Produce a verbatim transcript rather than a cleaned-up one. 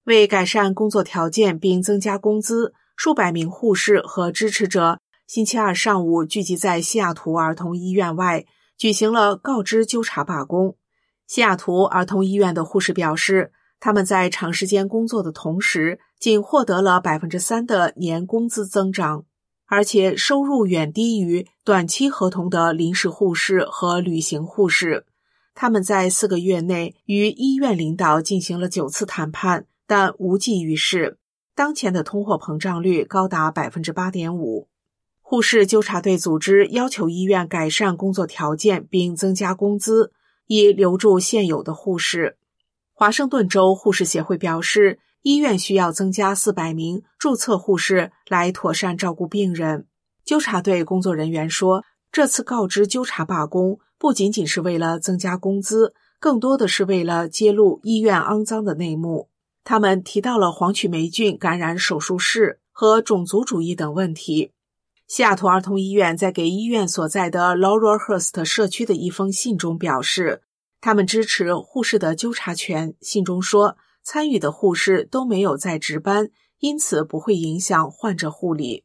为改善工作条件并增加工资，数百名护士和支持者星期二上午聚集在西雅图儿童医院外，举行了告知纠察罢工。西雅图儿童医院的护士表示，他们在长时间工作的同时，仅获得了 百分之三 的年工资增长，而且收入远低于短期合同的临时护士和旅行护士。他们在四个月内与医院领导进行了九次谈判，但无济于事。当前的通货膨胀率高达 百分之八点五。 护士纠察队组织要求医院改善工作条件并增加工资，以留住现有的护士。华盛顿州护士协会表示，医院需要增加四百名注册护士来妥善照顾病人。纠察队工作人员说，这次告知纠察罢工不仅仅是为了增加工资，更多的是为了揭露医院肮脏的内幕。他们提到了黄曲霉菌感染手术室和种族主义等问题。西雅图儿童医院在给医院所在的 Laurelhurst 社区的一封信中表示，他们支持护士的纠察权。信中说，参与的护士都没有在值班，因此不会影响患者护理。